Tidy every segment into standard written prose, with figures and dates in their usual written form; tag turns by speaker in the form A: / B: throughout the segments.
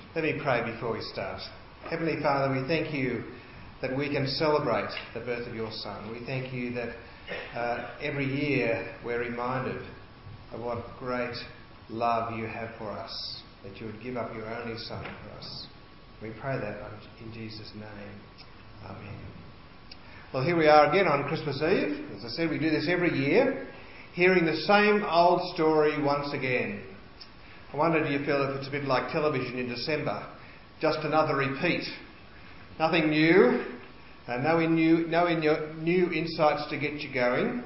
A: Let me pray before we start. Heavenly Father, we thank you that we can celebrate the birth of your Son. We thank you that every year we're reminded of what great love you have for us, that you would give up your only Son for us. We pray that in Jesus' name. Amen. Well, here we are again on Christmas Eve. As I said, we do this every year, hearing the same old story once again. I wonder, do you feel if it's a bit like television in December? Just another repeat. Nothing new, no new insights to get you going.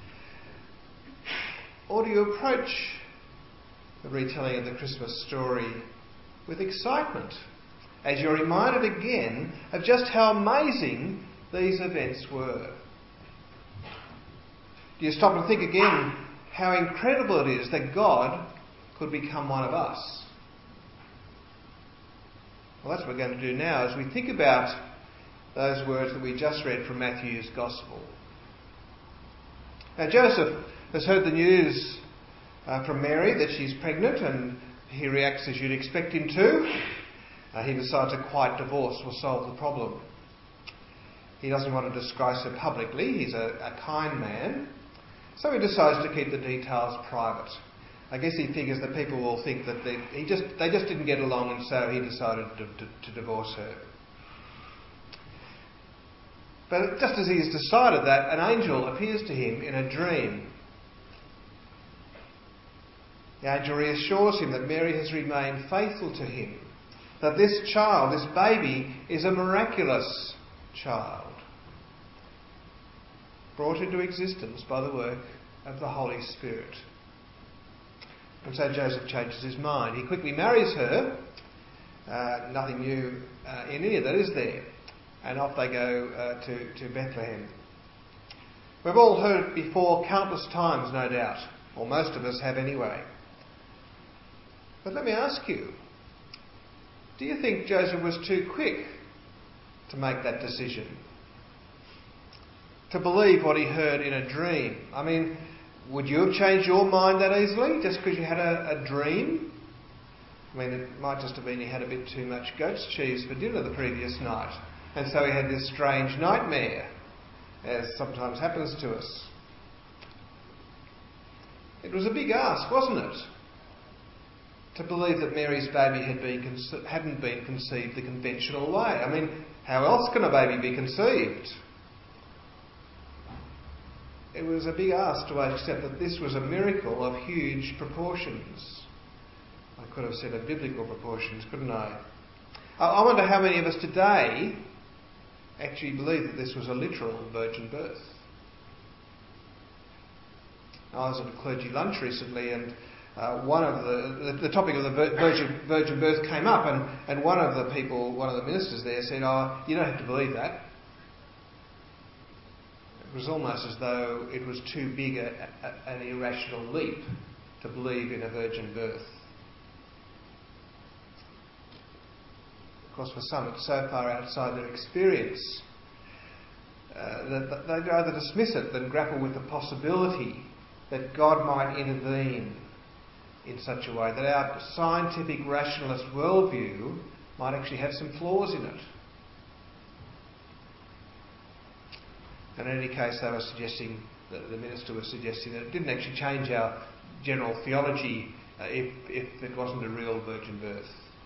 A: Or do you approach the retelling of the Christmas story with excitement, as you're reminded again of just how amazing these events were? Do you stop and think again how incredible it is that God could become one of us? Well, that's what we're going to do now as we think about those words that we just read from Matthew's Gospel. Now, Joseph has heard the news from Mary that she's pregnant, and he reacts as you'd expect him to. He decides a quiet divorce will solve the problem. He doesn't want to disgrace her publicly. He's a kind man. So he decides to keep the details private. I guess he figures that people will think that they just didn't get along, and so he decided to divorce her. But just as he's decided that, an angel appears to him in a dream. The angel reassures him that Mary has remained faithful to him, that this child, this baby, is a miraculous child, brought into existence by the work of the Holy Spirit. And so Joseph changes his mind. He quickly marries her. Nothing new in any of that, is there? And off they go to Bethlehem. We've all heard it before countless times, no doubt. Or most of us have anyway. But let me ask you, do you think Joseph was too quick to make that decision? To believe what he heard in a dream? I mean, would you have changed your mind that easily just because you had a dream? I mean, it might just have been he had a bit too much goat's cheese for dinner the previous night, and so he had this strange nightmare, as sometimes happens to us. It was a big ask, wasn't it? To believe that Mary's baby hadn't been conceived the conventional way. I mean, how else can a baby be conceived? It was a big ask to accept that this was a miracle of huge proportions. I could have said of biblical proportions, couldn't I? I wonder how many of us today actually believe that this was a literal virgin birth. I was at a clergy lunch recently, and one of the topic of the virgin birth came up, and one of the ministers there said, "Oh, you don't have to believe that." It was almost as though it was too big an irrational leap to believe in a virgin birth. Of course, for some it's so far outside their experience that they'd rather dismiss it than grapple with the possibility that God might intervene in such a way that our scientific rationalist worldview might actually have some flaws in it. And in any case, they were suggesting, the minister was suggesting that it didn't actually change our general theology if it wasn't a real virgin birth.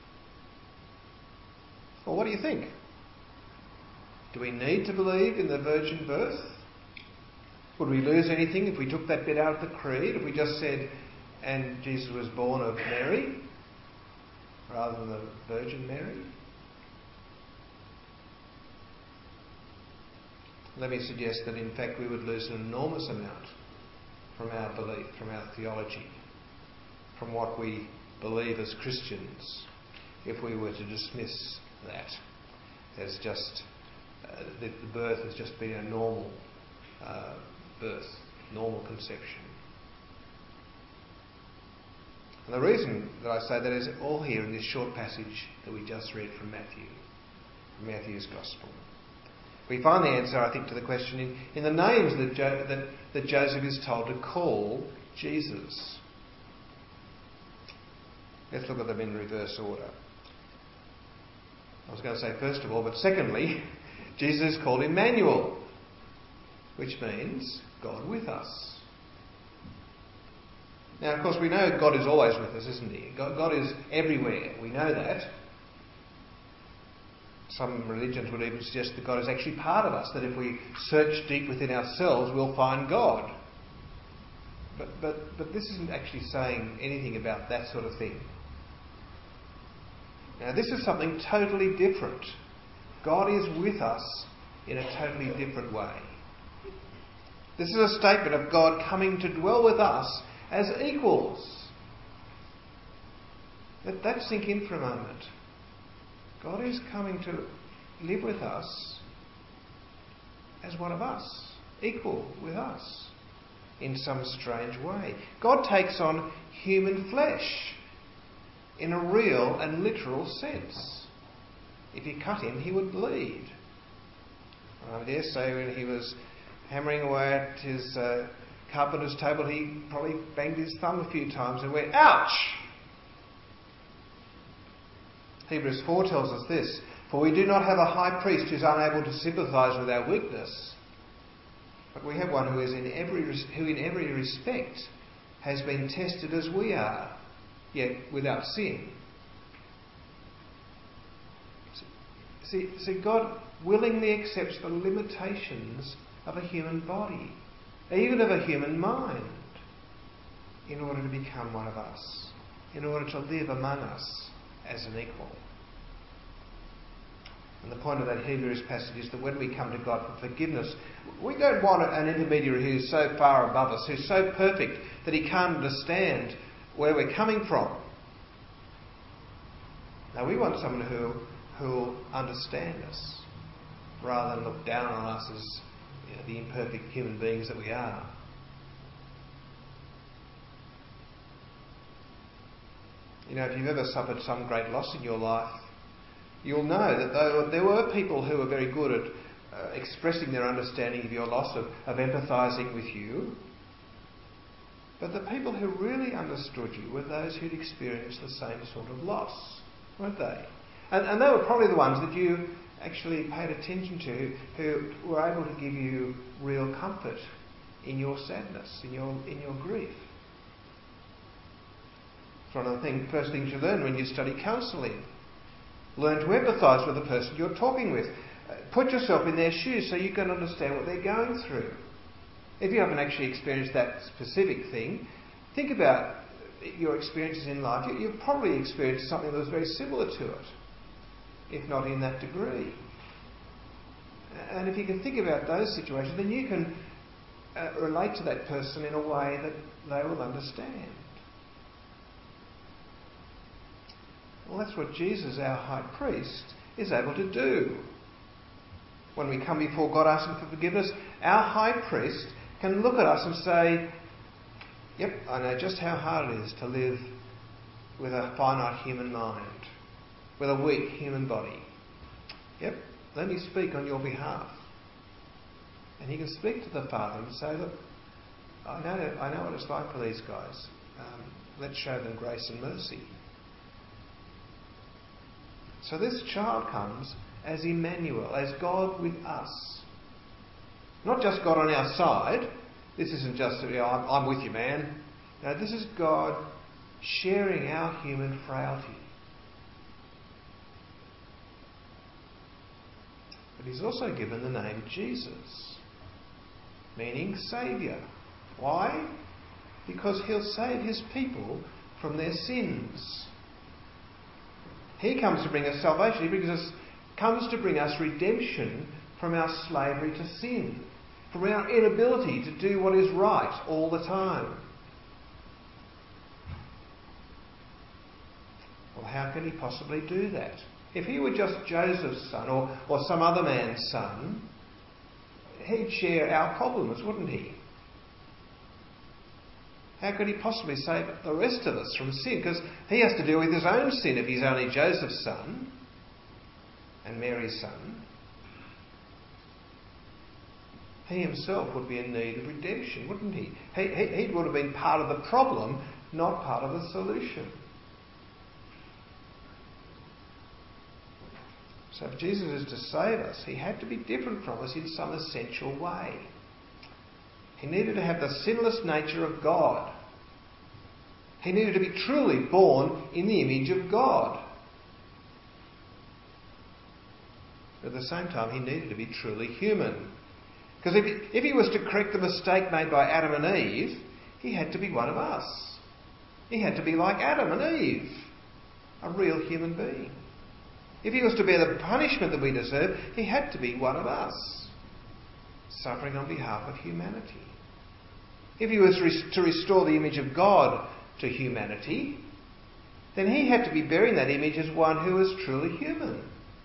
A: Well, what do you think? Do we need to believe in the virgin birth? Would we lose anything if we took that bit out of the creed? If we just said, "And Jesus was born of Mary," rather than the Virgin Mary? Let me suggest that in fact we would lose an enormous amount from our belief, from our theology, from what we believe as Christians, if we were to dismiss that as just the birth has just been a normal birth, normal conception. And the reason that I say that is all here in this short passage that we just read from Matthew's Gospel. We find the answer, I think, to the question in the names that Joseph is told to call Jesus. Let's look at them in reverse order. I was going to say first of all, but secondly, Jesus is called Emmanuel, which means God with us. Now, of course, we know God is always with us, isn't he? God is everywhere. We know that. Some religions would even suggest that God is actually part of us, that if we search deep within ourselves, we'll find God. But this isn't actually saying anything about that sort of thing. Now, this is something totally different. God is with us in a totally different way. This is a statement of God coming to dwell with us as equals. Let that sink in for a moment. God is coming to live with us as one of us, equal with us in some strange way. God takes on human flesh in a real and literal sense. If you cut him, he would bleed. I dare say when he was hammering away at his carpenter's table, he probably banged his thumb a few times and went, ouch! Hebrews 4 tells us this, for we do not have a high priest who is unable to sympathise with our weakness, but we have one who in every respect has been tested as we are, yet without sin. See, God willingly accepts the limitations of a human body, even of a human mind, in order to become one of us, in order to live among us as an equal. And the point of that Hebrews passage is that when we come to God for forgiveness, we don't want an intermediary who's so far above us, who's so perfect that he can't understand where we're coming from. Now, we want someone who'll understand us rather than look down on us as the imperfect human beings that we are. If you've ever suffered some great loss in your life, you'll know that there were people who were very good at expressing their understanding of your loss, of empathising with you. But the people who really understood you were those who'd experienced the same sort of loss, weren't they? And they were probably the ones that you actually paid attention to, who were able to give you real comfort in your sadness, in your grief. It's one of the first things you learn when you study counselling. Learn to empathise with the person you're talking with. Put yourself in their shoes so you can understand what they're going through. If you haven't actually experienced that specific thing, think about your experiences in life. You've probably experienced something that was very similar to it, if not in that degree. And if you can think about those situations, then you can relate to that person in a way that they will understand. Well, that's what Jesus, our high priest, is able to do. When we come before God asking for forgiveness, our high priest can look at us and say, yep, I know just how hard it is to live with a finite human mind, with a weak human body. Yep, let me speak on your behalf. And he can speak to the Father and say, look, I know what it's like for these guys. Let's show them grace and mercy. So this child comes as Emmanuel, as God with us. Not just God on our side. This isn't just, I'm with you, man. No, this is God sharing our human frailty. But he's also given the name Jesus, meaning Saviour. Why? Because he'll save his people from their sins. He comes to bring us salvation. He comes to bring us redemption from our slavery to sin, from our inability to do what is right all the time. Well, how can he possibly do that? If he were just Joseph's son or some other man's son, he'd share our problems, wouldn't he? How could he possibly save the rest of us from sin? Because he has to deal with his own sin if he's only Joseph's son and Mary's son. He himself would be in need of redemption, wouldn't he? He would have been part of the problem, not part of the solution. So if Jesus is to save us, he had to be different from us in some essential way. He needed to have the sinless nature of God. He needed to be truly born in the image of God. But at the same time, he needed to be truly human. Because if he was to correct the mistake made by Adam and Eve, he had to be one of us. He had to be like Adam and Eve, a real human being. If he was to bear the punishment that we deserve, he had to be one of us, suffering on behalf of humanity. If he was to restore the image of God to humanity, then he had to be bearing that image as one who was truly human.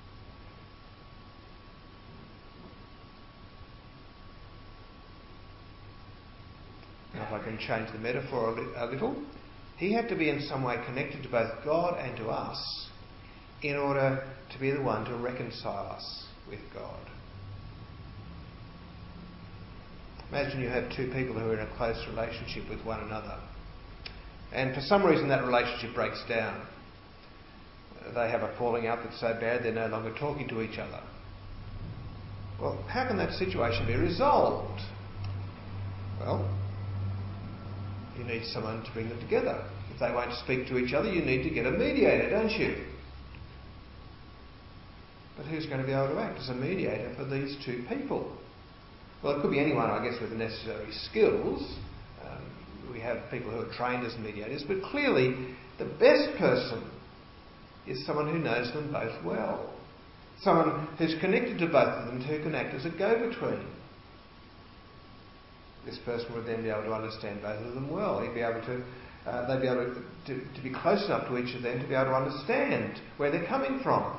A: Now, if I can change the metaphor a little, he had to be in some way connected to both God and to us in order to be the one to reconcile us with God. Imagine you have two people who are in a close relationship with one another, and for some reason that relationship breaks down. They have a falling out that's so bad they're no longer talking to each other. Well, how can that situation be resolved? Well, you need someone to bring them together. If they won't speak to each other, you need to get a mediator, don't you? But who's going to be able to act as a mediator for these two people? Well, it could be anyone, I guess, with the necessary skills. We have people who are trained as mediators, but clearly the best person is someone who knows them both well. Someone who's connected to both of them, who can act as a go-between. This person would then be able to understand both of them well. They'd be able to be close enough to each of them to be able to understand where they're coming from.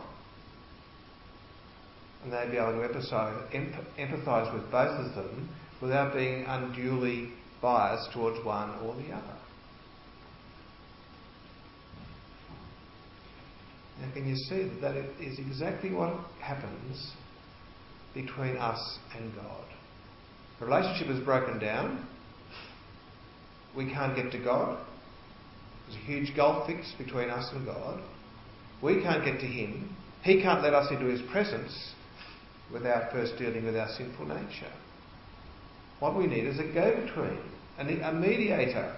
A: And they'd be able to empathise with both of them without being unduly biased towards one or the other. Now, can you see that is exactly what happens between us and God? The relationship is broken down. We can't get to God. There's a huge gulf fixed between us and God. We can't get to him. He can't let us into his presence without first dealing with our sinful nature. What we need is a go-between, a mediator.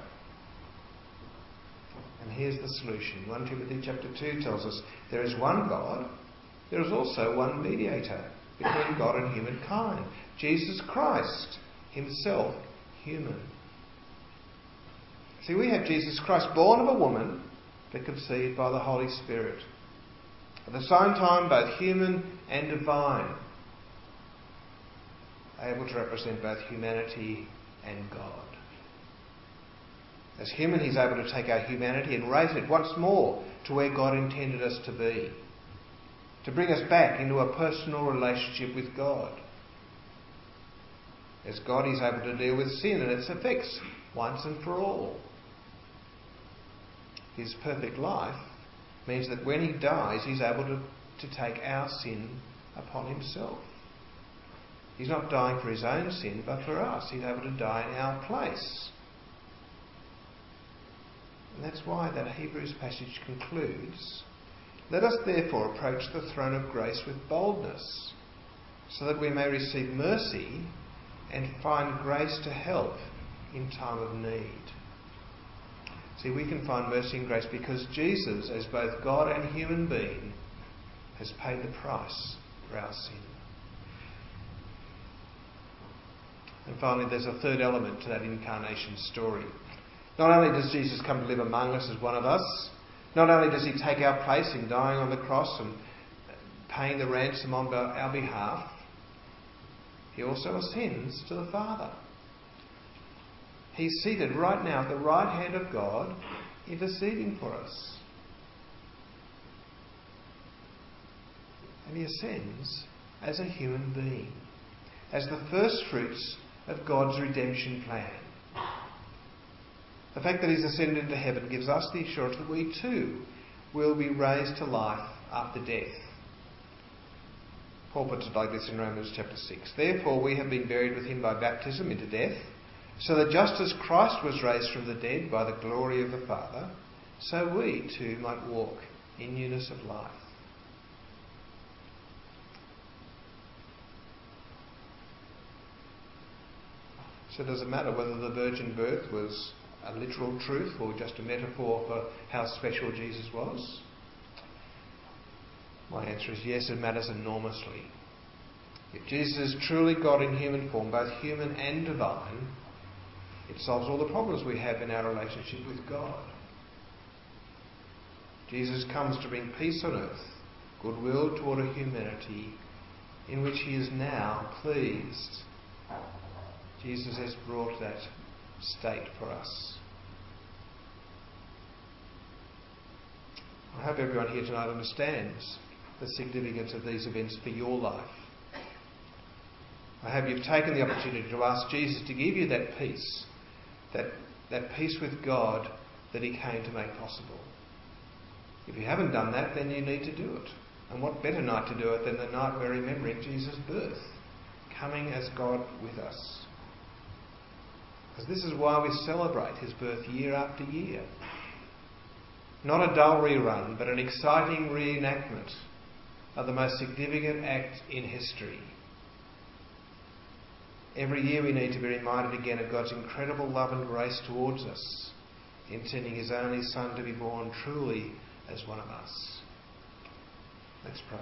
A: And here's the solution. 1 Timothy chapter 2 tells us there is one God, there is also one mediator between God and humankind, Jesus Christ, himself human. See, we have Jesus Christ, born of a woman, but conceived by the Holy Spirit. At the same time, both human and divine, able to represent both humanity and God. As human, he's able to take our humanity and raise it once more to where God intended us to be, to bring us back into a personal relationship with God. As God, he's able to deal with sin and its effects once and for all. His perfect life means that when he dies, he's able to take our sin upon himself. He's not dying for his own sin, but for us. He's able to die in our place. And that's why that Hebrews passage concludes, "Let us therefore approach the throne of grace with boldness, so that we may receive mercy and find grace to help in time of need." See, we can find mercy and grace because Jesus, as both God and human being, has paid the price for our sin. And finally, there's a third element to that incarnation story. Not only does Jesus come to live among us as one of us, not only does he take our place in dying on the cross and paying the ransom on our behalf, he also ascends to the Father. He's seated right now at the right hand of God, interceding for us. And he ascends as a human being, as the first fruits of God's redemption plan. The fact that he's ascended into heaven gives us the assurance that we too will be raised to life after death. Paul puts it like this in Romans chapter 6. "Therefore we have been buried with him by baptism into death, so that just as Christ was raised from the dead by the glory of the Father, so we too might walk in newness of life." So does it matter whether the virgin birth was a literal truth or just a metaphor for how special Jesus was? My answer is yes, it matters enormously. If Jesus is truly God in human form, both human and divine, it solves all the problems we have in our relationship with God. Jesus comes to bring peace on earth, goodwill toward a humanity in which he is now pleased. Jesus has brought that state for us. I hope everyone here tonight understands the significance of these events for your life. I hope you've taken the opportunity to ask Jesus to give you that peace with God that he came to make possible. If you haven't done that, then you need to do it. And what better night to do it than the night we're remembering Jesus' birth, coming as God with us. Because this is why we celebrate his birth year after year. Not a dull rerun, but an exciting reenactment of the most significant act in history. Every year we need to be reminded again of God's incredible love and grace towards us in sending his only Son to be born truly as one of us. Let's pray.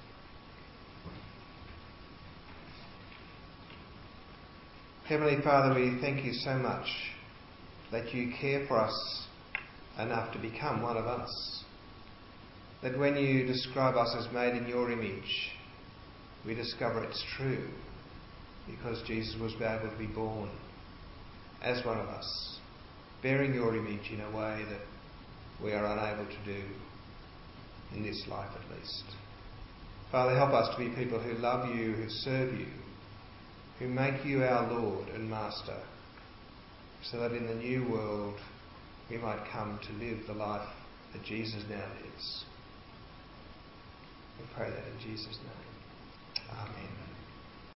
A: Heavenly Father, we thank you so much that you care for us enough to become one of us. That when you describe us as made in your image, we discover it's true because Jesus was able to be born as one of us, bearing your image in a way that we are unable to do in this life at least. Father, help us to be people who love you, who serve you, who make you our Lord and Master, so that in the new world we might come to live the life that Jesus now lives. We pray that in Jesus' name. Amen.